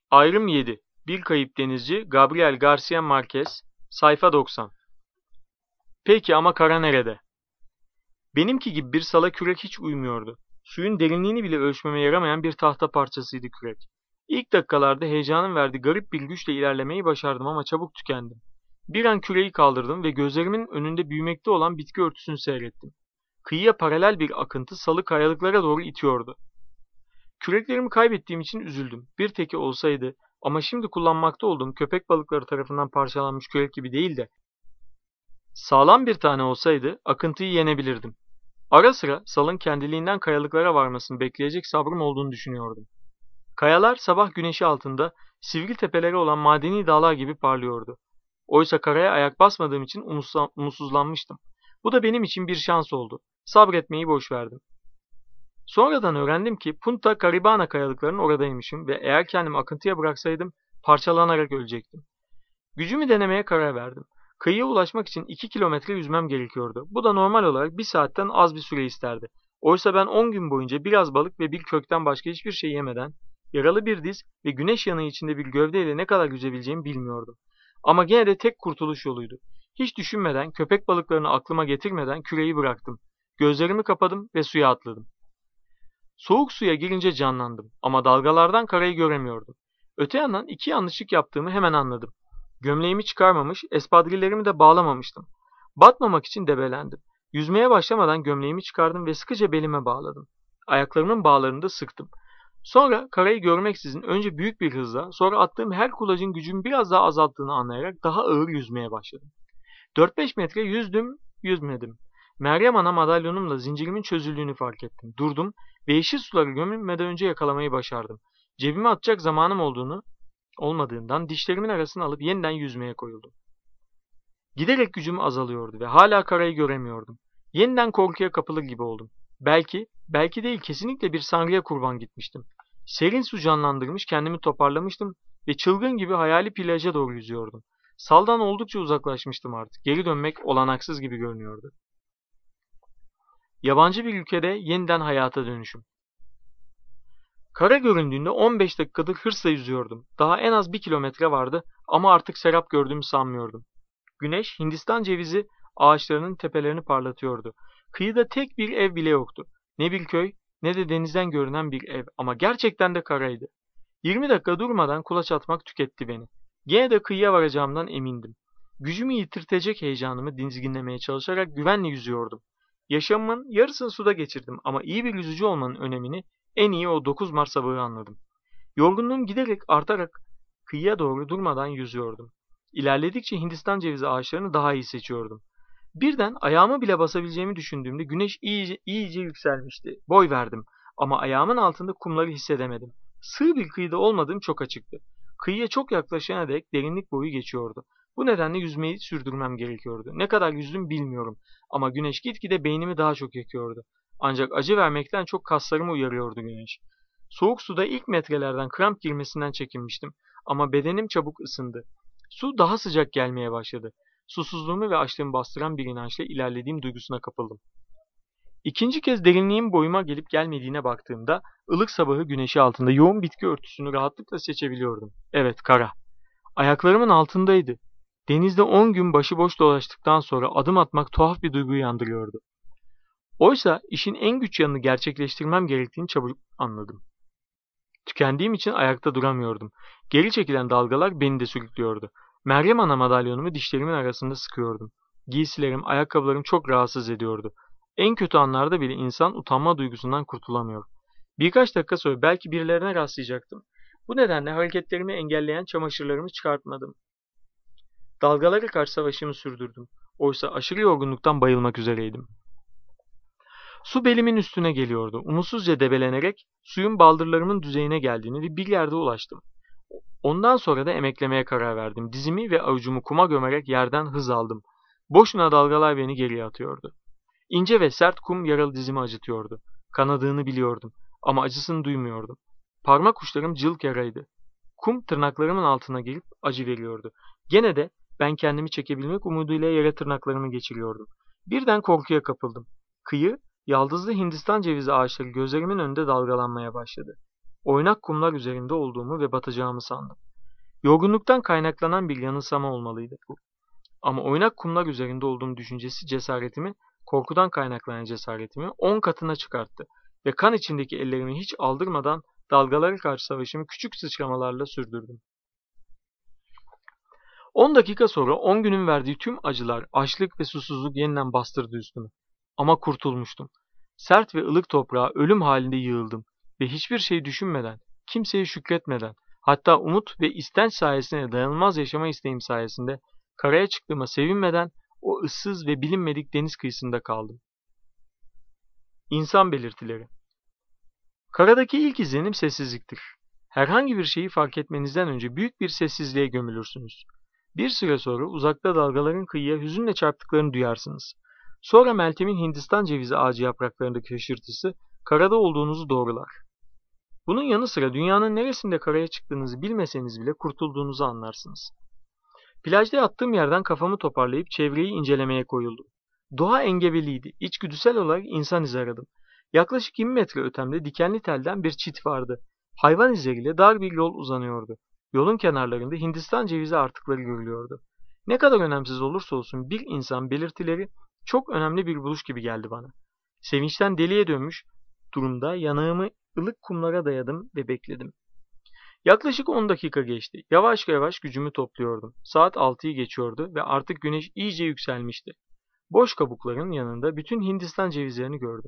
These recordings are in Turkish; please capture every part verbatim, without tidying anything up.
Ayrım yedi. Bir kayıp denizci Gabriel Garcia Marquez. Sayfa doksan. Peki ama kara nerede? Benimki gibi bir sala kürek hiç uymuyordu. Suyun derinliğini bile ölçmeme yaramayan bir tahta parçasıydı kürek. İlk dakikalarda heyecanın verdiği garip bir güçle ilerlemeyi başardım ama çabuk tükendim. Bir an küreği kaldırdım ve gözlerimin önünde büyümekte olan bitki örtüsünü seyrettim. Kıyıya paralel bir akıntı salı kayalıklara doğru itiyordu. Küreklerimi kaybettiğim için üzüldüm. Bir teki olsaydı ama şimdi kullanmakta olduğum köpek balıkları tarafından parçalanmış kürek gibi değil de sağlam bir tane olsaydı akıntıyı yenebilirdim. Ara sıra salın kendiliğinden kayalıklara varmasını bekleyecek sabrım olduğunu düşünüyordum. Kayalar sabah güneşi altında sivri tepeleri olan madeni dağlar gibi parlıyordu. Oysa karaya ayak basmadığım için umutsuzlanmıştım. Bu da benim için bir şans oldu. Sabretmeyi boş verdim. Sonradan öğrendim ki Punta Caribana kayalıklarının oradaymışım ve eğer kendimi akıntıya bıraksaydım parçalanarak ölecektim. Gücümü denemeye karar verdim. Kıyıya ulaşmak için iki kilometre yüzmem gerekiyordu. Bu da normal olarak bir saatten az bir süre isterdi. Oysa ben on gün boyunca biraz balık ve bir kökten başka hiçbir şey yemeden, yaralı bir diz ve güneş yanığı içinde bir gövdeyle ne kadar yüzebileceğimi bilmiyordum. Ama gene de tek kurtuluş yoluydu. Hiç düşünmeden, köpek balıklarını aklıma getirmeden küreği bıraktım. Gözlerimi kapadım ve suya atladım. Soğuk suya girince canlandım ama dalgalardan karayı göremiyordum. Öte yandan iki yanlışlık yaptığımı hemen anladım. Gömleğimi çıkarmamış, espadrillerimi de bağlamamıştım. Batmamak için debelendim. Yüzmeye başlamadan gömleğimi çıkardım ve sıkıca belime bağladım. Ayaklarımın bağlarını da sıktım. Sonra karayı görmeksizin önce büyük bir hızla, sonra attığım her kulacın gücümü biraz daha azalttığını anlayarak daha ağır yüzmeye başladım. dört beş metre yüzdüm, yüzmedim. Meryem Ana madalyonumla zincirimin çözüldüğünü fark ettim. Durdum ve yeşil suları gömülmeden önce yakalamayı başardım. Cebime atacak zamanım olduğunu olmadığından dişlerimin arasına alıp yeniden yüzmeye koyuldum. Giderek gücüm azalıyordu ve hala karayı göremiyordum. Yeniden korkuya kapılır gibi oldum. Belki, belki değil kesinlikle bir sanrıya kurban gitmiştim. Serin su canlandırmış kendimi toparlamıştım ve çılgın gibi hayali plaja doğru yüzüyordum. Saldan oldukça uzaklaşmıştım artık. Geri dönmek olanaksız gibi görünüyordu. Yabancı bir ülkede yeniden hayata dönüşüm. Kara göründüğünde on beş dakikadır hırsla yüzüyordum. Daha en az bir kilometre vardı ama artık serap gördüğümü sanmıyordum. Güneş Hindistan cevizi ağaçlarının tepelerini parlatıyordu. Kıyıda tek bir ev bile yoktu. Ne bir köy ne de denizden görünen bir ev ama gerçekten de karaydı. yirmi dakika durmadan kulaç atmak tüketti beni. Gene de kıyıya varacağımdan emindim. Gücümü yitirtecek heyecanımı dizginlemeye çalışarak güvenle yüzüyordum. Yaşamımın yarısını suda geçirdim ama iyi bir yüzücü olmanın önemini en iyi o dokuz Mart sabahı anladım. Yorgunluğum giderek artarak kıyıya doğru durmadan yüzüyordum. İlerledikçe Hindistan cevizi ağaçlarını daha iyi seçiyordum. Birden ayağımı bile basabileceğimi düşündüğümde güneş iyice, iyice yükselmişti. Boy verdim ama ayağımın altında kumları hissedemedim. Sığ bir kıyıda olmadığım çok açıktı. Kıyıya çok yaklaşana dek derinlik boyu geçiyordu. Bu nedenle yüzmeyi sürdürmem gerekiyordu. Ne kadar yüzdüm bilmiyorum ama güneş gitgide beynimi daha çok yakıyordu. Ancak acı vermekten çok kaslarımı uyarıyordu güneş. Soğuk suda ilk metrelerden kramp girmesinden çekinmiştim ama bedenim çabuk ısındı. Su daha sıcak gelmeye başladı. Susuzluğumu ve açlığımı bastıran bir inançla ilerlediğim duygusuna kapıldım. İkinci kez derinliğin boyuma gelip gelmediğine baktığımda ılık sabahı güneşi altında yoğun bitki örtüsünü rahatlıkla seçebiliyordum. Evet, kara. Ayaklarımın altındaydı. Denizde on gün başıboş dolaştıktan sonra adım atmak tuhaf bir duygu uyandırıyordu. Oysa işin en güç yanını gerçekleştirmem gerektiğini çabuk anladım. Tükendiğim için ayakta duramıyordum. Geri çekilen dalgalar beni de sürüklüyordu. Meryem Ana madalyonumu dişlerimin arasında sıkıyordum. Giysilerim, ayakkabılarım çok rahatsız ediyordu. En kötü anlarda bile insan utanma duygusundan kurtulamıyor. Birkaç dakika sonra belki birilerine rastlayacaktım. Bu nedenle hareketlerimi engelleyen çamaşırlarımı çıkartmadım. Dalgalara karşı savaşımı sürdürdüm. Oysa aşırı yorgunluktan bayılmak üzereydim. Su belimin üstüne geliyordu. Umutsuzca debelenerek suyun baldırlarımın düzeyine geldiğini ve bir yerde ulaştım. Ondan sonra da emeklemeye karar verdim. Dizimi ve avucumu kuma gömerek yerden hız aldım. Boşuna dalgalar beni geriye atıyordu. İnce ve sert kum yaralı dizimi acıtıyordu. Kanadığını biliyordum ama acısını duymuyordum. Parmak uçlarım cılk yaraydı. Kum tırnaklarımın altına girip acı veriyordu. Gene de ben kendimi çekebilmek umuduyla yere tırnaklarımı geçiriyordum. Birden korkuya kapıldım. Kıyı, yaldızlı Hindistan cevizi ağaçları gözlerimin önünde dalgalanmaya başladı. Oynak kumlar üzerinde olduğumu ve batacağımı sandım. Yorgunluktan kaynaklanan bir yanılsama olmalıydı bu. Ama oynak kumlar üzerinde olduğum düşüncesi cesaretimi, korkudan kaynaklanan cesaretimi on katına çıkarttı ve kan içindeki ellerimi hiç aldırmadan dalgalara karşı savaşımı küçük sıçramalarla sürdürdüm. On dakika sonra on günün verdiği tüm acılar, açlık ve susuzluk yeniden bastırdı üstümü. Ama kurtulmuştum. Sert ve ılık toprağa ölüm halinde yığıldım ve hiçbir şey düşünmeden, kimseye şükretmeden, hatta umut ve istenç sayesinde dayanılmaz yaşama isteğim sayesinde karaya çıktığıma sevinmeden o ıssız ve bilinmedik deniz kıyısında kaldım. İnsan belirtileri. Karadaki ilk izlenim sessizliktir. Herhangi bir şeyi fark etmenizden önce büyük bir sessizliğe gömülürsünüz. Bir süre sonra uzakta dalgaların kıyıya hüzünle çarptıklarını duyarsınız. Sonra Meltem'in Hindistan cevizi ağacı yapraklarındaki hışırtısı karada olduğunuzu doğrular. Bunun yanı sıra dünyanın neresinde karaya çıktığınızı bilmeseniz bile kurtulduğunuzu anlarsınız. Plajda yattığım yerden kafamı toparlayıp çevreyi incelemeye koyuldum. Doğa engebeliydi. İçgüdüsel olarak insan izi aradım. Yaklaşık yirmi metre ötemde dikenli telden bir çit vardı. Hayvan izleriyle dar bir yol uzanıyordu. Yolun kenarlarında Hindistan cevizi artıkları görülüyordu. Ne kadar önemsiz olursa olsun bir insan belirtileri çok önemli bir buluş gibi geldi bana. Sevinçten deliye dönmüş durumda yanağımı ılık kumlara dayadım ve bekledim. Yaklaşık on dakika geçti. Yavaş yavaş gücümü topluyordum. Saat altıyı geçiyordu ve artık güneş iyice yükselmişti. Boş kabukların yanında bütün Hindistan cevizlerini gördüm.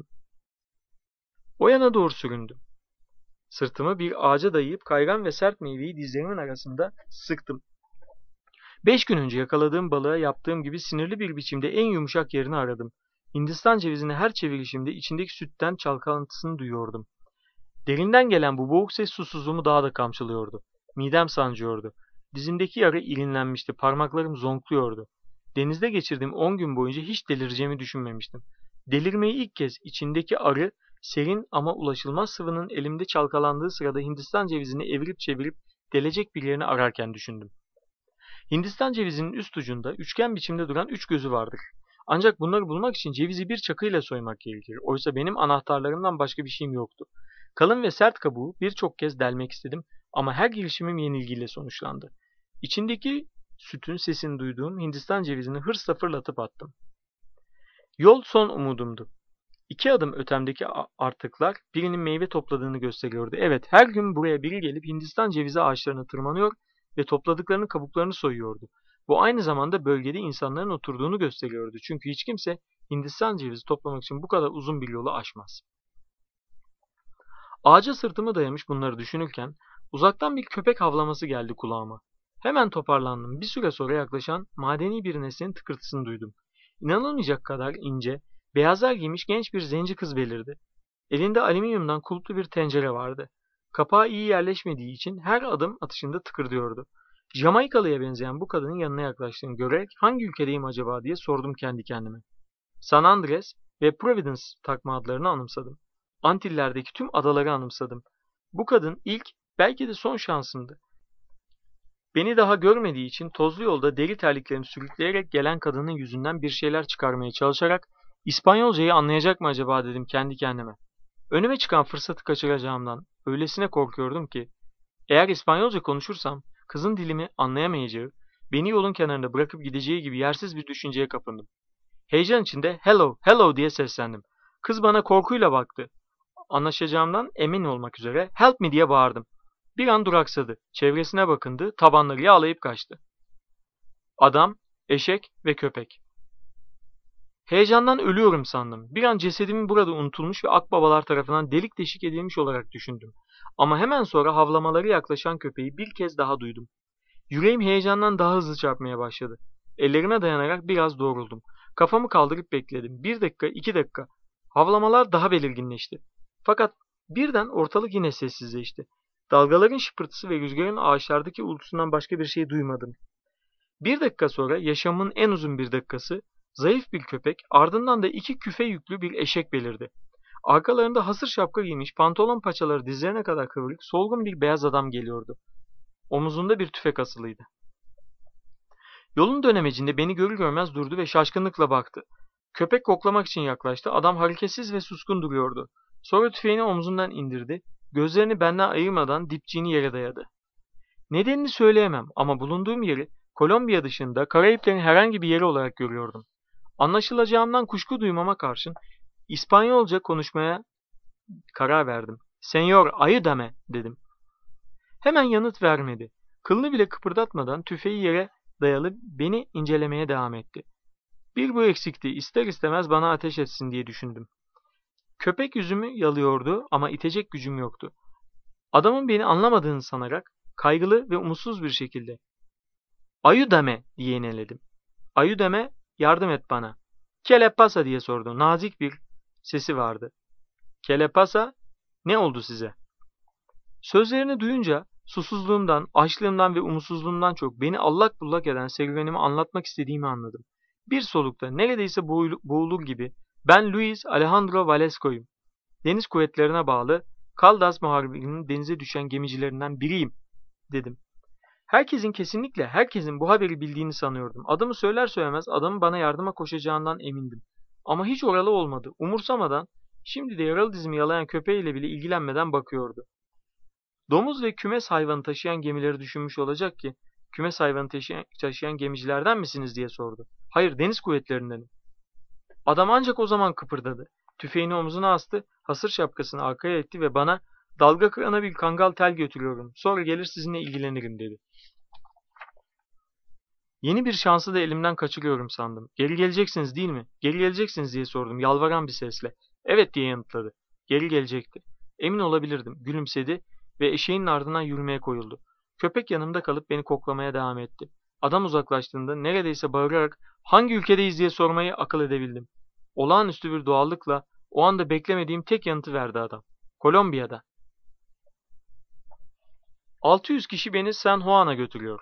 O yana doğru süründüm. Sırtımı bir ağaca dayayıp kaygan ve sert meyveyi dizlerimin arasında sıktım. Beş gün önce yakaladığım balığa yaptığım gibi sinirli bir biçimde en yumuşak yerini aradım. Hindistan cevizini her çevirişimde içindeki sütten çalkalantısını duyuyordum. Derinden gelen bu boğuk ses susuzluğumu daha da kamçılıyordu. Midem sancıyordu. Dizimdeki yara irinlenmişti, parmaklarım zonkluyordu. Denizde geçirdiğim on gün boyunca hiç delireceğimi düşünmemiştim. Delirmeyi ilk kez içindeki arı, serin ama ulaşılmaz sıvının elimde çalkalandığı sırada Hindistan cevizini evirip çevirip delecek bir yerini ararken düşündüm. Hindistan cevizinin üst ucunda üçgen biçimde duran üç gözü vardır. Ancak bunları bulmak için cevizi bir çakıyla soymak gerekir. Oysa benim anahtarlarımdan başka bir şeyim yoktu. Kalın ve sert kabuğu birçok kez delmek istedim ama her girişimim yenilgiyle sonuçlandı. İçindeki sütün sesini duyduğum Hindistan cevizini hırsla fırlatıp attım. Yol son umudumdu. İki adım ötemdeki artıklar birinin meyve topladığını gösteriyordu. Evet, her gün buraya biri gelip Hindistan cevizi ağaçlarına tırmanıyor ve topladıklarının kabuklarını soyuyordu. Bu aynı zamanda bölgede insanların oturduğunu gösteriyordu. Çünkü hiç kimse Hindistan cevizi toplamak için bu kadar uzun bir yolu aşmaz. Ağaca sırtımı dayamış bunları düşünürken uzaktan bir köpek havlaması geldi kulağıma. Hemen toparlandım. Bir süre sonra yaklaşan madeni bir nesnenin tıkırtısını duydum. İnanılmayacak kadar ince, beyazlar giymiş genç bir zenci kız belirdi. Elinde alüminyumdan kulplu bir tencere vardı. Kapağı iyi yerleşmediği için her adım atışında tıkırdıyordu. Jamaikalı'ya benzeyen bu kadının yanına yaklaştığını görerek hangi ülkedeyim acaba diye sordum kendi kendime. San Andres ve Providence takma adlarını anımsadım. Antillerdeki tüm adaları anımsadım. Bu kadın ilk, belki de son şansımdı. Beni daha görmediği için tozlu yolda deri terliklerini sürükleyerek gelen kadının yüzünden bir şeyler çıkarmaya çalışarak İspanyolcayı anlayacak mı acaba dedim kendi kendime. Önüme çıkan fırsatı kaçıracağımdan öylesine korkuyordum ki eğer İspanyolca konuşursam kızın dilimi anlayamayacağı, beni yolun kenarında bırakıp gideceği gibi yersiz bir düşünceye kapındım. Heyecan içinde hello, hello diye seslendim. Kız bana korkuyla baktı. Anlaşacağımdan emin olmak üzere help me diye bağırdım. Bir an duraksadı. Çevresine bakındı, tabanları yağlayıp kaçtı. Adam, eşek ve köpek. Heyecandan ölüyorum sandım. Bir an cesedimin burada unutulmuş ve akbabalar tarafından delik deşik edilmiş olarak düşündüm. Ama hemen sonra havlamaları yaklaşan köpeği bir kez daha duydum. Yüreğim heyecandan daha hızlı çarpmaya başladı. Ellerime dayanarak biraz doğruldum. Kafamı kaldırıp bekledim. Bir dakika, iki dakika. Havlamalar daha belirginleşti. Fakat birden ortalık yine sessizleşti. Dalgaların şıpırtısı ve rüzgarın ağaçlardaki uğultusundan başka bir şey duymadım. Bir dakika sonra yaşamın en uzun bir dakikası, zayıf bir köpek, ardından da iki küfe yüklü bir eşek belirdi. Arkalarında hasır şapka giymiş, pantolon paçaları dizlerine kadar kıvrık, solgun bir beyaz adam geliyordu. Omuzunda bir tüfek asılıydı. Yolun dönemecinde beni görür görmez durdu ve şaşkınlıkla baktı. Köpek koklamak için yaklaştı. Adam hareketsiz ve suskun duruyordu. Sonra tüfeğini omzundan indirdi. Gözlerini benden ayırmadan dipçiğini yere dayadı. Nedenini söyleyemem ama bulunduğum yeri Kolombiya dışında Karayiplerin herhangi bir yeri olarak görüyordum. Anlaşılacağımdan kuşku duymama karşın İspanyolca konuşmaya karar verdim. Senyor ayúdame dedim. Hemen yanıt vermedi. Kılını bile kıpırdatmadan tüfeği yere dayalı beni incelemeye devam etti. Bir bu eksikti, ister istemez bana ateş etsin diye düşündüm. Köpek yüzümü yalıyordu ama itecek gücüm yoktu. Adamın beni anlamadığını sanarak kaygılı ve umutsuz bir şekilde "Ayúdame" diye ineledim. "Ayúdame, yardım et bana." "¿Qué le pasa?" diye sordu. Nazik bir sesi vardı. "¿Qué le pasa?" Ne oldu size? Sözlerini duyunca susuzluğumdan, açlığımdan ve umutsuzluğumdan çok beni allak bullak eden serüvenimi anlatmak istediğimi anladım. Bir solukta neredeyse boğul- boğulur gibi "Ben Luis Alejandro Valesco'yum. Deniz kuvvetlerine bağlı Caldas Muharibi'nin denize düşen gemicilerinden biriyim" dedim. Herkesin kesinlikle herkesin bu haberi bildiğini sanıyordum. Adımı söyler söylemez adamın bana yardıma koşacağından emindim. Ama hiç oralı olmadı. Umursamadan şimdi de yaralı dizimi yalayan köpeğiyle bile ilgilenmeden bakıyordu. Domuz ve kümes hayvanı taşıyan gemileri düşünmüş olacak ki kümes hayvanı taşıyan, taşıyan gemicilerden misiniz diye sordu. Hayır, deniz kuvvetlerindenim. Adam ancak o zaman kıpırdadı. Tüfeğini omzuna astı, hasır şapkasını arkaya etti ve bana "Dalga kırana bir kangal tel götürüyorum. Sonra gelir sizinle ilgilenirim" dedi. Yeni bir şansı da elimden kaçırıyorum sandım. "Geri geleceksiniz değil mi? Geri geleceksiniz" diye sordum yalvaran bir sesle. "Evet" diye yanıtladı. Geri gelecekti. Emin olabilirdim. Gülümsedi ve eşeğin ardından yürümeye koyuldu. Köpek yanımda kalıp beni koklamaya devam etti. Adam uzaklaştığında neredeyse bağırarak "Hangi ülkedeyiz?" diye sormayı akıl edebildim. Olağanüstü bir doğallıkla o anda beklemediğim tek yanıtı verdi adam. "Kolombiya'da." altı yüz kişi beni San Juan'a götürüyor.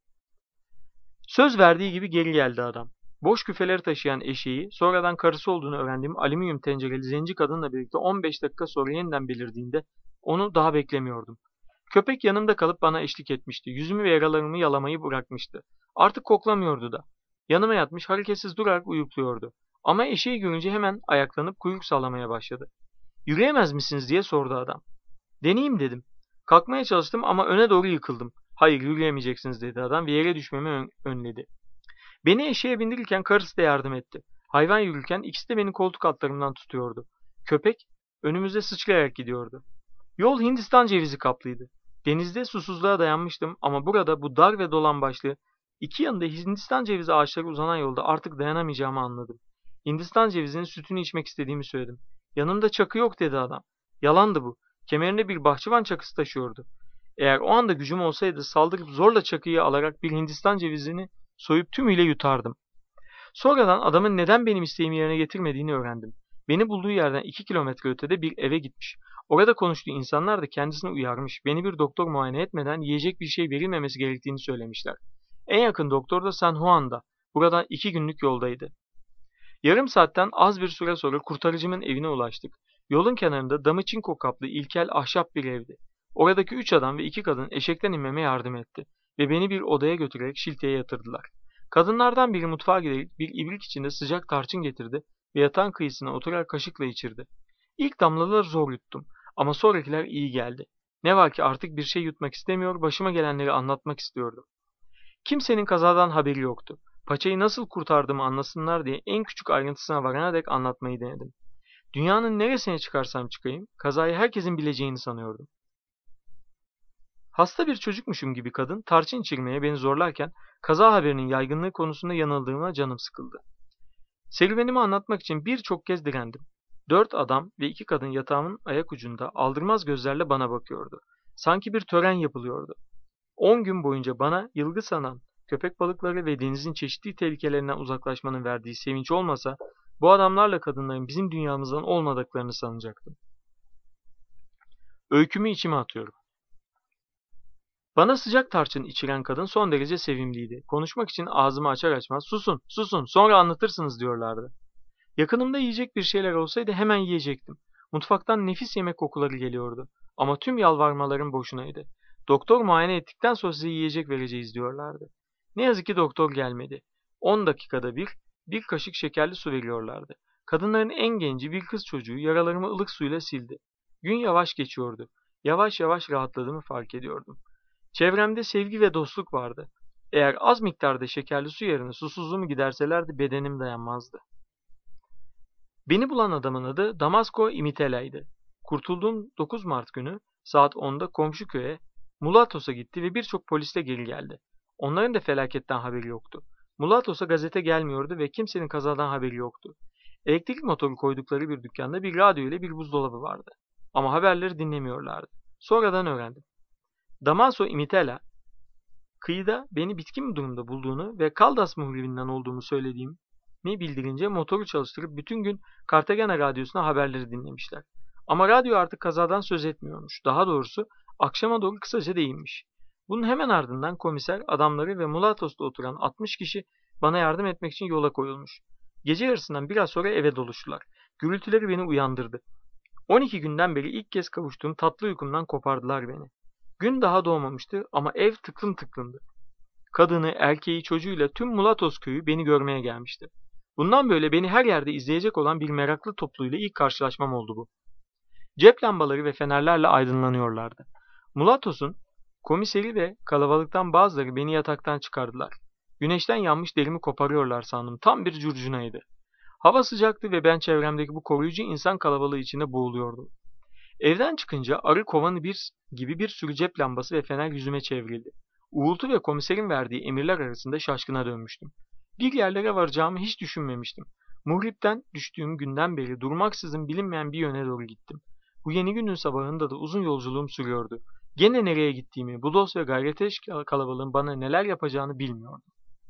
Söz verdiği gibi geri geldi adam. Boş küfeleri taşıyan eşeği, sonradan karısı olduğunu öğrendiğim alüminyum tencereli zenci kadınla birlikte on beş dakika sonra yeniden belirdiğinde onu daha beklemiyordum. Köpek yanımda kalıp bana eşlik etmişti. Yüzümü ve yaralarımı yalamayı bırakmıştı. Artık koklamıyordu da. Yanıma yatmış hareketsiz durarak uyukluyordu. Ama eşeği görünce hemen ayaklanıp kuyruk sallamaya başladı. "Yürüyemez misiniz?" diye sordu adam. "Deneyeyim" dedim. Kalkmaya çalıştım ama öne doğru yıkıldım. "Hayır, yürüyemeyeceksiniz" dedi adam ve yere düşmemi ön önledi. Beni eşeğe bindirirken karısı da yardım etti. Hayvan yürürken ikisi de beni koltuk altlarımdan tutuyordu. Köpek önümüzde sıçrayarak gidiyordu. Yol Hindistan cevizi kaplıydı. Denizde susuzluğa dayanmıştım ama burada bu dar ve dolambaçlı iki yanında Hindistan cevizi ağaçları uzanan yolda artık dayanamayacağımı anladım. Hindistan cevizinin sütünü içmek istediğimi söyledim. "Yanımda çakı yok" dedi adam. Yalandı bu. Kemerinde bir bahçıvan çakısı taşıyordu. Eğer o anda gücüm olsaydı saldırıp zorla çakıyı alarak bir Hindistan cevizini soyup tümüyle yutardım. Sonradan adamın neden benim isteğimi yerine getirmediğini öğrendim. Beni bulduğu yerden iki kilometre ötede bir eve gitmiş. Orada konuştuğu insanlar da kendisini uyarmış. Beni bir doktor muayene etmeden yiyecek bir şey verilmemesi gerektiğini söylemişler. En yakın doktor da San Juan'da. Buradan iki günlük yoldaydı. Yarım saatten az bir süre sonra kurtarıcımın evine ulaştık. Yolun kenarında damı çinko kaplı ilkel ahşap bir evdi. Oradaki üç adam ve iki kadın eşekten inmeme yardım etti ve beni bir odaya götürerek şilteye yatırdılar. Kadınlardan biri mutfağa giderek bir ibrik içinde sıcak tarçın getirdi ve yatağın kıyısına oturarak kaşıkla içirdi. İlk damlaları zor yuttum ama sonrakiler iyi geldi. Ne var ki artık bir şey yutmak istemiyor, başıma gelenleri anlatmak istiyordum. Kimsenin kazadan haberi yoktu. Paçayı nasıl kurtardığımı anlasınlar diye en küçük ayrıntısına varana dek anlatmayı denedim. Dünyanın neresine çıkarsam çıkayım, kazayı herkesin bileceğini sanıyordum. Hasta bir çocukmuşum gibi kadın tarçın içirmeye beni zorlarken kaza haberinin yaygınlığı konusunda yanıldığıma canım sıkıldı. Serüvenimi anlatmak için birçok kez direndim. Dört adam ve iki kadın yatağımın ayak ucunda aldırmaz gözlerle bana bakıyordu. Sanki bir tören yapılıyordu. On gün boyunca bana yılgı sanan köpek balıkları ve denizin çeşitli tehlikelerinden uzaklaşmanın verdiği sevinç olmasa bu adamlarla kadınların bizim dünyamızdan olmadıklarını sanacaktım. Öykümü içime atıyorum. Bana sıcak tarçın içiren kadın son derece sevimliydi. Konuşmak için ağzımı açar açmaz "Susun, susun, sonra anlatırsınız" diyorlardı. Yakınımda yiyecek bir şeyler olsaydı hemen yiyecektim. Mutfaktan nefis yemek kokuları geliyordu. Ama tüm yalvarmalarım boşunaydı. "Doktor muayene ettikten sonra size yiyecek vereceğiz" diyorlardı. Ne yazık ki doktor gelmedi. On dakikada bir, bir kaşık şekerli su veriyorlardı. Kadınların en genci bir kız çocuğu yaralarımı ılık suyla sildi. Gün yavaş geçiyordu. Yavaş yavaş rahatladığımı fark ediyordum. Çevremde sevgi ve dostluk vardı. Eğer az miktarda şekerli su yerine susuzluğumu giderselerdi bedenim dayanmazdı. Beni bulan adamın adı Damasko Imitela'ydı. Kurtulduğum dokuz Mart günü saat onda komşu köye Mulatos'a gitti ve birçok polisle geri geldi. Onların da felaketten haberi yoktu. Mulatos'a gazete gelmiyordu ve kimsenin kazadan haberi yoktu. Elektrik motoru koydukları bir dükkanda bir radyo ile bir buzdolabı vardı. Ama haberleri dinlemiyorlardı. Sonradan öğrendim. Damaso Imitela, kıyıda beni bitkin bir durumda bulduğunu ve Caldas muhribinden olduğumu söylediğimi bildirince motoru çalıştırıp bütün gün Cartagena radyosuna haberleri dinlemişler. Ama radyo artık kazadan söz etmiyormuş. Daha doğrusu akşama doğru kısaca değinmiş. Bunun hemen ardından komiser, adamları ve Mulatos'ta oturan altmış kişi bana yardım etmek için yola koyulmuş. Gece yarısından biraz sonra eve doluştular. Gürültüleri beni uyandırdı. on iki günden beri ilk kez kavuştuğum tatlı uykumdan kopardılar beni. Gün daha doğmamıştı ama ev tıklım tıklımdı. Kadını, erkeği, çocuğuyla tüm Mulatos köyü beni görmeye gelmişti. Bundan böyle beni her yerde izleyecek olan bir meraklı topluluğuyla ilk karşılaşmam oldu bu. Cep lambaları ve fenerlerle aydınlanıyorlardı. Mulatos'un komiseri ve kalabalıktan bazıları beni yataktan çıkardılar. Güneşten yanmış derimi koparıyorlar sandım. Tam bir curcunaydı. Hava sıcaktı ve ben çevremdeki bu koruyucu insan kalabalığı içinde boğuluyordum. Evden çıkınca arı kovanı bir gibi bir sürü cep lambası ve fener yüzüme çevrildi. Uğultu ve komiserin verdiği emirler arasında şaşkına dönmüştüm. Bir yerlere varacağımı hiç düşünmemiştim. Muhripten düştüğüm günden beri durmaksızın bilinmeyen bir yöne doğru gittim. Bu yeni günün sabahında da uzun yolculuğum sürüyordu. Gene nereye gittiğimi, bu dost ve gayreteş kalabalığın bana neler yapacağını bilmiyordum.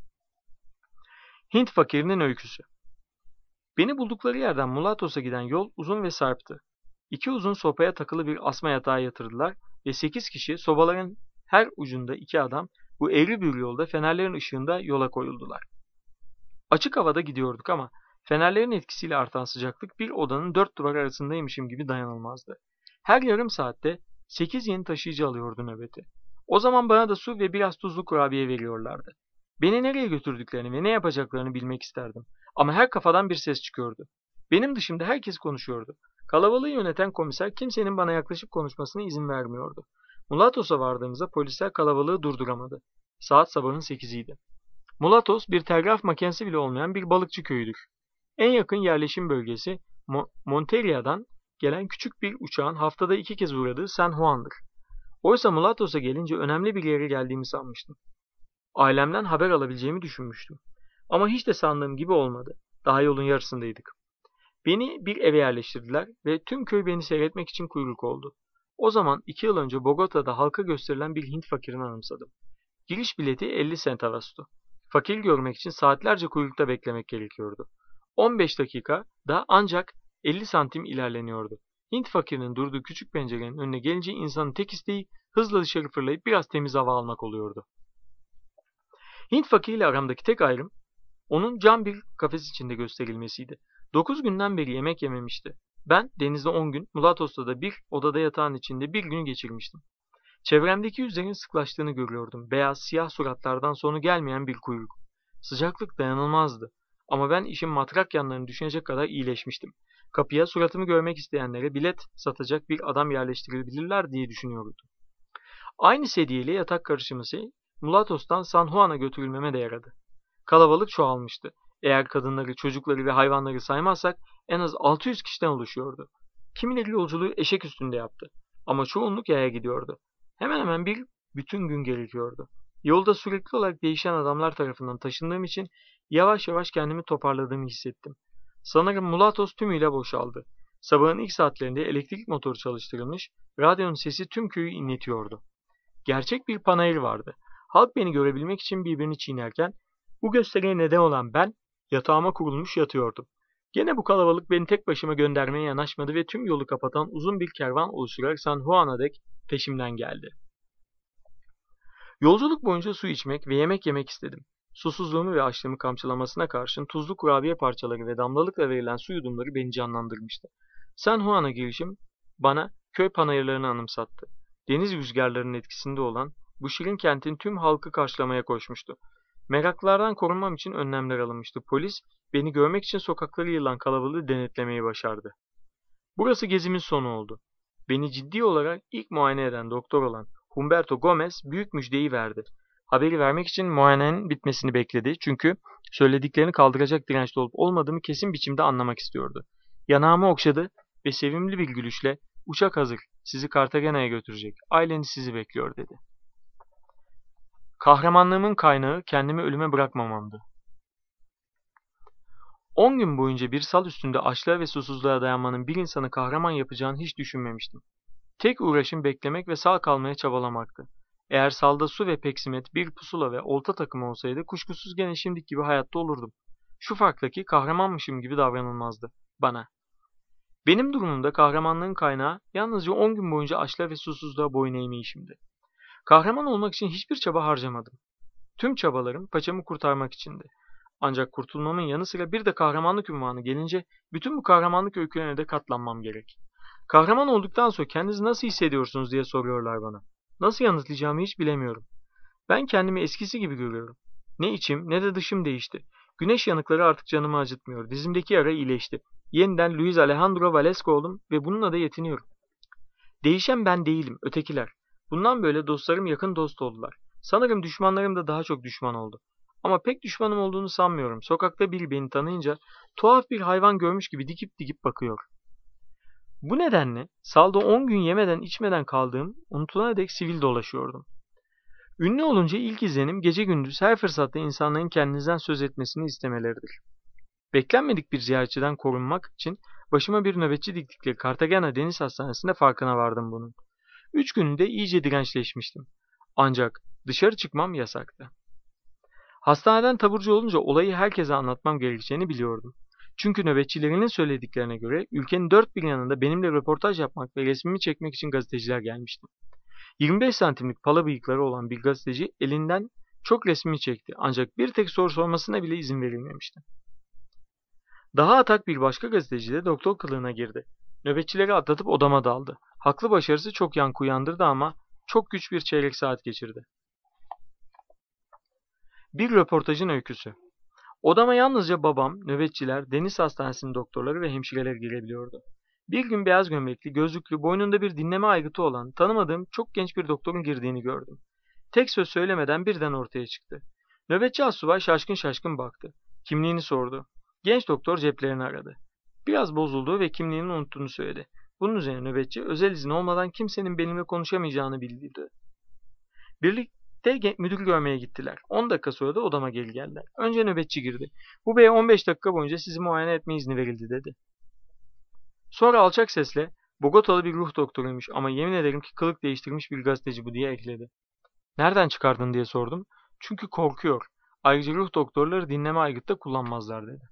Hint fakirinin öyküsü. Beni buldukları yerden Mulatos'a giden yol uzun ve sarptı. İki uzun sopaya takılı bir asma yatağa yatırdılar ve sekiz kişi sobaların her ucunda iki adam bu eğri büğrü yolda fenerlerin ışığında yola koyuldular. Açık havada gidiyorduk ama fenerlerin etkisiyle artan sıcaklık bir odanın dört duvar arasındaymışım gibi dayanılmazdı. Her yarım saatte sekiz yeni taşıyıcı alıyordu nöbeti. O zaman bana da su ve biraz tuzlu kurabiye veriyorlardı. Beni nereye götürdüklerini ve ne yapacaklarını bilmek isterdim. Ama her kafadan bir ses çıkıyordu. Benim dışımda herkes konuşuyordu. Kalabalığı yöneten komiser kimsenin bana yaklaşıp konuşmasına izin vermiyordu. Mulatos'a vardığımızda polisler kalabalığı durduramadı. Saat sabahın sekiziydi. Mulatos bir telgraf makinesi bile olmayan bir balıkçı köyüdür. En yakın yerleşim bölgesi Mo Monteria'dan gelen küçük bir uçağın haftada iki kez uğradığı San Juan'dır. Oysa Mulatos'a gelince önemli bir yere geldiğimi sanmıştım. Ailemden haber alabileceğimi düşünmüştüm. Ama hiç de sandığım gibi olmadı. Daha yolun yarısındaydık. Beni bir eve yerleştirdiler ve tüm köy beni seyretmek için kuyruk oldu. O zaman iki yıl önce Bogota'da halka gösterilen bir Hint fakirini anımsadım. Giriş bileti elli sent avastu. Fakir görmek için saatlerce kuyrukta beklemek gerekiyordu. on beş dakika da ancak elli santim ilerleniyordu. Hint fakirinin durduğu küçük pencerenin önüne gelince insanın tek isteği hızla dışarı fırlayıp biraz temiz hava almak oluyordu. Hint fakiriyle aramdaki tek ayrım onun cam bir kafes içinde gösterilmesiydi. Dokuz günden beri yemek yememişti. Ben denizde on gün, Mulatos'ta da bir odada yatağın içinde bir gün geçirmiştim. Çevremdeki yüzlerin sıklaştığını görüyordum. Beyaz, siyah suratlardan sonu gelmeyen bir kuyruk. Sıcaklık dayanılmazdı. Ama ben işin matrak yanlarını düşünecek kadar iyileşmiştim. Kapıya suratımı görmek isteyenlere bilet satacak bir adam yerleştirebilirler diye düşünüyordum. Aynı sedyeyle yatak karışımısı Mulatos'tan San Juan'a götürülmeme de yaradı. Kalabalık çoğalmıştı. Eğer kadınları, çocukları ve hayvanları saymazsak en az altı yüz kişiden oluşuyordu. Kimileri yolculuğu eşek üstünde yaptı. Ama çoğunluk yaya gidiyordu. Hemen hemen bir bütün gün gerekiyordu. Yolda sürekli olarak değişen adamlar tarafından taşındığım için yavaş yavaş kendimi toparladığımı hissettim. Sanırım Mulatos tümüyle boşaldı. Sabahın ilk saatlerinde elektrik motoru çalıştırılmış, radyonun sesi tüm köyü inletiyordu. Gerçek bir panayır vardı. Halk beni görebilmek için birbirini çiğnerken, bu gösteriye neden olan ben, yatağıma kurulmuş yatıyordum. Gene bu kalabalık beni tek başıma göndermeye yanaşmadı ve tüm yolu kapatan uzun bir kervan oluşturarak San Juan'a dek peşimden geldi. Yolculuk boyunca su içmek ve yemek yemek istedim. Susuzluğumu ve açlığımı kamçılamasına karşın tuzlu kurabiye parçaları ve damlalıkla verilen su yudumları beni canlandırmıştı. San Juan'a girişim bana köy panayırlarını anımsattı. Deniz rüzgarlarının etkisinde olan bu şirin kentin tüm halkı karşılamaya koşmuştu. Meraklılardan korunmam için önlemler alınmıştı. Polis beni görmek için sokakları yılan kalabalığı denetlemeyi başardı. Burası gezimin sonu oldu. Beni ciddi olarak ilk muayene eden doktor olan Humberto Gomez büyük müjdeyi verdi. Haberi vermek için muayenenin bitmesini bekledi çünkü söylediklerini kaldıracak dirençte olup olmadığımı kesin biçimde anlamak istiyordu. Yanağımı okşadı ve sevimli bir gülüşle "Uçak hazır, sizi Cartagena'ya götürecek, aileniz sizi bekliyor" dedi. Kahramanlığımın kaynağı kendimi ölüme bırakmamamdı. On gün boyunca bir sal üstünde açlığa ve susuzluğa dayanmanın bir insanı kahraman yapacağını hiç düşünmemiştim. Tek uğraşım beklemek ve sağ kalmaya çabalamaktı. Eğer salda su ve peksimet, bir pusula ve olta takımı olsaydı kuşkusuz gene şimdiki gibi hayatta olurdum. Şu farkla ki kahramanmışım gibi davranılmazdı bana. Benim durumumda kahramanlığın kaynağı yalnızca on gün boyunca açlığa ve susuzluğa boyun eğmeyişimdi. Kahraman olmak için hiçbir çaba harcamadım. Tüm çabalarım paçamı kurtarmak içindi. Ancak kurtulmamın yanı sıra bir de kahramanlık unvanı gelince bütün bu kahramanlık öykülerine de katlanmam gerek. Kahraman olduktan sonra kendinizi nasıl hissediyorsunuz diye soruyorlar bana. Nasıl yanıtlayacağımı hiç bilemiyorum. Ben kendimi eskisi gibi görüyorum. Ne içim ne de dışım değişti. Güneş yanıkları artık canımı acıtmıyor. Dizimdeki yara iyileşti. Yeniden Luis Alejandro Valesco oldum ve bununla da yetiniyorum. Değişen ben değilim, ötekiler. Bundan böyle dostlarım yakın dost oldular. Sanırım düşmanlarım da daha çok düşman oldu. Ama pek düşmanım olduğunu sanmıyorum. Sokakta biri beni tanıyınca tuhaf bir hayvan görmüş gibi dikip dikip bakıyor. Bu nedenle salda on gün yemeden içmeden kaldığım unutulana dek sivil dolaşıyordum. Ünlü olunca ilk izlenim gece gündüz her fırsatta insanların kendinizden söz etmesini istemeleridir. Beklenmedik bir ziyaretçiden korunmak için başıma bir nöbetçi diktikleri Cartagena Deniz Hastanesi'nde farkına vardım bunun. Üç gününde iyice dirençleşmiştim. Ancak dışarı çıkmam yasaktı. Hastaneden taburcu olunca olayı herkese anlatmam gerekeceğini biliyordum. Çünkü nöbetçilerinin söylediklerine göre ülkenin dört bir yanında benimle röportaj yapmak ve resmimi çekmek için gazeteciler gelmişti. yirmi beş santimlik pala bıyıkları olan bir gazeteci elinden çok resmimi çekti ancak bir tek soru sormasına bile izin verilmemişti. Daha atak bir başka gazeteci de doktor kılığına girdi. Nöbetçileri atlatıp odama daldı. Haklı başarısı çok yankı uyandırdı ama çok güç bir çeyrek saat geçirdi. Bir röportajın öyküsü. Odama yalnızca babam, nöbetçiler, deniz hastanesinin doktorları ve hemşireler girebiliyordu. Bir gün beyaz gömlekli, gözlüklü, boynunda bir dinleme aygıtı olan, tanımadığım çok genç bir doktorun girdiğini gördüm. Tek söz söylemeden birden ortaya çıktı. Nöbetçi astsubay şaşkın şaşkın baktı. Kimliğini sordu. Genç doktor ceplerini aradı. Biraz bozuldu ve kimliğini unuttuğunu söyledi. Bunun üzerine nöbetçi özel izin olmadan kimsenin benimle konuşamayacağını bildirdi. Birlikte müdür görmeye gittiler. on dakika sonra da odama geri geldiler. Önce nöbetçi girdi. Bu beye on beş dakika boyunca sizi muayene etme izni verildi dedi. Sonra alçak sesle Bogotalı bir ruh doktoruymuş ama yemin ederim ki kılık değiştirmiş bir gazeteci bu diye ekledi. Nereden çıkardın diye sordum. Çünkü korkuyor. Ayrıca ruh doktorları dinleme aygıtta kullanmazlar dedi.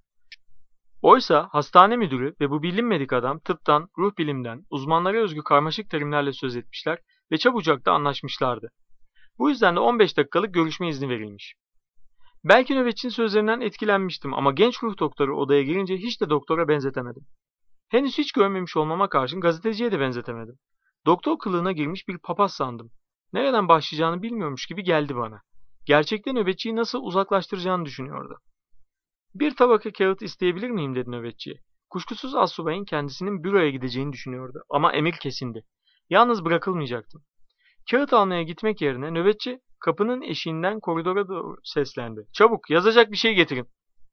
Oysa hastane müdürü ve bu bilinmedik adam tıptan, ruh bilimden, uzmanlara özgü karmaşık terimlerle söz etmişler ve çabucak da anlaşmışlardı. Bu yüzden de on beş dakikalık görüşme izni verilmiş. Belki nöbetçinin sözlerinden etkilenmiştim ama genç ruh doktoru odaya girince hiç de doktora benzetemedim. Henüz hiç görmemiş olmama karşın gazeteciye de benzetemedim. Doktor kılığına girmiş bir papaz sandım. Nereden başlayacağını bilmiyormuş gibi geldi bana. Gerçekten nöbetçiyi nasıl uzaklaştıracağını düşünüyordu. Bir tabaka kağıt isteyebilir miyim dedi nöbetçiye. Kuşkusuz astsubayın kendisinin büroya gideceğini düşünüyordu ama emir kesindi. Yalnız bırakılmayacaktım. Kağıt almaya gitmek yerine nöbetçi kapının eşiğinden koridora doğru seslendi. Çabuk yazacak bir şey getirin.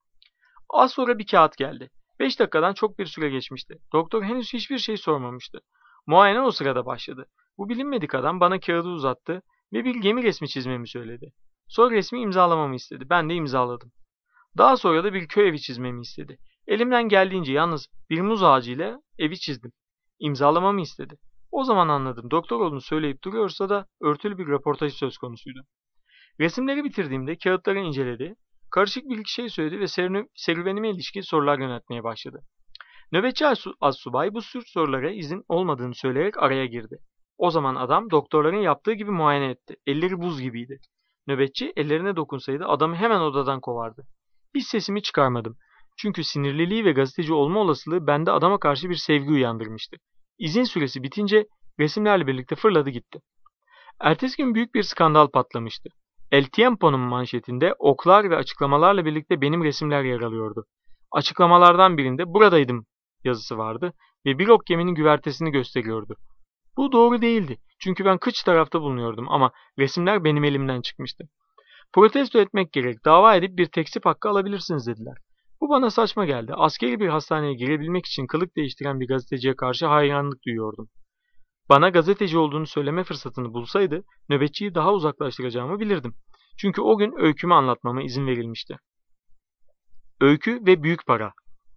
Az sonra bir kağıt geldi. Beş dakikadan çok bir süre geçmişti. Doktor henüz hiçbir şey sormamıştı. Muayene o sırada başladı. Bu bilinmedik adam bana kağıdı uzattı ve bir gemi resmi çizmemi söyledi. Sonra resmi imzalamamı istedi. Ben de imzaladım. Daha sonra da bir köy evi çizmemi istedi. Elimden geldiğince yalnız bir muz ağacıyla evi çizdim. İmzalamamı istedi. O zaman anladım. Doktor olduğunu söyleyip duruyorsa da örtülü bir röportaj söz konusuydu. Resimleri bitirdiğimde kağıtları inceledi. Karışık bir iki şey söyledi ve serüvenime ilişkin sorular yöneltmeye başladı. Nöbetçi astsubay bu tür sorulara izin olmadığını söyleyerek araya girdi. O zaman adam doktorların yaptığı gibi muayene etti. Elleri buz gibiydi. Nöbetçi ellerine dokunsaydı adamı hemen odadan kovardı. Hiç sesimi çıkarmadım. Çünkü sinirliliği ve gazeteci olma olasılığı bende adama karşı bir sevgi uyandırmıştı. İzin süresi bitince resimlerle birlikte fırladı gitti. Ertesi gün büyük bir skandal patlamıştı. El Tiempo'nun manşetinde oklar ve açıklamalarla birlikte benim resimler yer alıyordu. Açıklamalardan birinde buradaydım yazısı vardı ve bir ok geminin güvertesini gösteriyordu. Bu doğru değildi. Çünkü ben kıç tarafta bulunuyordum ama resimler benim elimden çıkmıştı. Protesto etmek gerek, dava edip bir teksip hakkı alabilirsiniz dediler. Bu bana saçma geldi. Askeri bir hastaneye girebilmek için kılık değiştiren bir gazeteciye karşı hayranlık duyuyordum. Bana gazeteci olduğunu söyleme fırsatını bulsaydı, nöbetçiyi daha uzaklaştıracağımı bilirdim. Çünkü o gün öykümü anlatmama izin verilmişti. Öykü ve büyük para.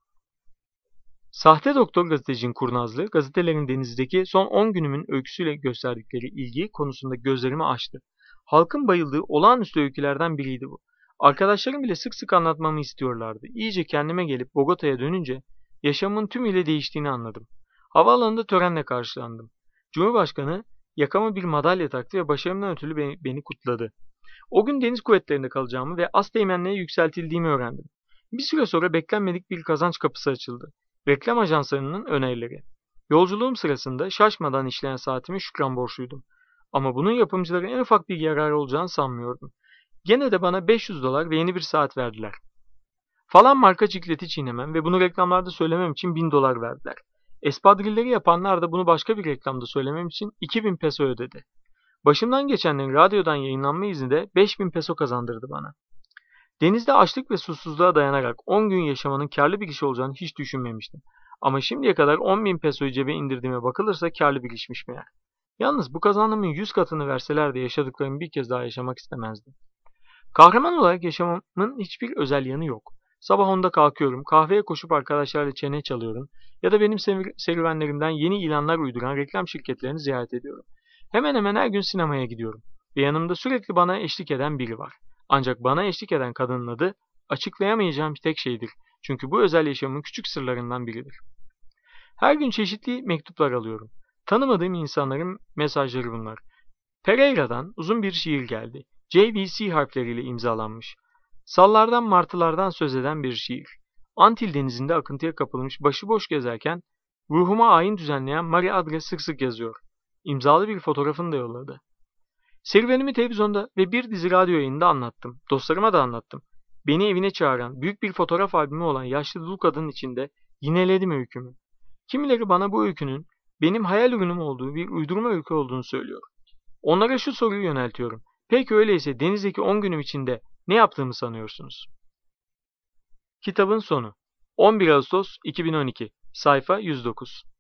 Sahte doktor gazetecinin kurnazlığı, gazetelerin denizdeki son on günümün öyküsüyle gösterdikleri ilgi konusunda gözlerimi açtı. Halkın bayıldığı olağanüstü öykülerden biriydi bu. Arkadaşlarım bile sık sık anlatmamı istiyorlardı. İyice kendime gelip Bogota'ya dönünce yaşamın tümüyle değiştiğini anladım. Havaalanında törenle karşılandım. Cumhurbaşkanı yakama bir madalya taktı ve başarımdan ötürü beni, beni kutladı. O gün deniz kuvvetlerinde kalacağımı ve asteğmenliğe yükseltildiğimi öğrendim. Bir süre sonra beklenmedik bir kazanç kapısı açıldı. Reklam ajanslarının önerileri. Yolculuğum sırasında şaşmadan işleyen saatime şükran borçluydum. Ama bunun yapımcılara en ufak bir yararı olacağını sanmıyordum. Gene de bana beş yüz dolar ve yeni bir saat verdiler. Falan marka cikleti çiğnemem ve bunu reklamlarda söylemem için bin dolar verdiler. Espadrilleri yapanlar da bunu başka bir reklamda söylemem için iki bin peso ödedi. Başımdan geçenlerin radyodan yayınlanma izni de beş bin peso kazandırdı bana. Denizde açlık ve susuzluğa dayanarak on gün yaşamanın karlı bir iş olacağını hiç düşünmemiştim. Ama şimdiye kadar on bin pesoyu cebe indirdiğime bakılırsa karlı bir işmiş meğer. Yalnız bu kazandığımın yüz katını verseler de yaşadıklarımı bir kez daha yaşamak istemezdim. Kahraman olarak yaşamamın hiçbir özel yanı yok. Sabah onda kalkıyorum, kahveye koşup arkadaşlarla çene çalıyorum ya da benim serüvenlerimden yeni ilanlar uyduran reklam şirketlerini ziyaret ediyorum. Hemen hemen her gün sinemaya gidiyorum ve yanımda sürekli bana eşlik eden biri var. Ancak bana eşlik eden kadının adı açıklayamayacağım bir tek şeydir. Çünkü bu özel yaşamın küçük sırlarından biridir. Her gün çeşitli mektuplar alıyorum. Tanımadığım insanların mesajları bunlar. Pereira'dan uzun bir şiir geldi. J V C harfleriyle imzalanmış. Sallardan martılardan söz eden bir şiir. Antil denizinde akıntıya kapılmış başıboş gezerken ruhuma ayin düzenleyen Marie Adres sık sık yazıyor. İmzalı bir fotoğrafını da yolladı. Serüvenimi televizyonda ve bir dizi radyo yayında anlattım. Dostlarıma da anlattım. Beni evine çağıran büyük bir fotoğraf albümü olan yaşlı dul kadının içinde yineledim öykümü. Kimileri bana bu öykünün benim hayal ürünüm olduğu bir uydurma öykü olduğunu söylüyor. Onlara şu soruyu yöneltiyorum. Peki öyleyse denizdeki on günüm içinde ne yaptığımı sanıyorsunuz? Kitabın sonu. on bir Ağustos iki bin on iki. Sayfa yüz dokuz.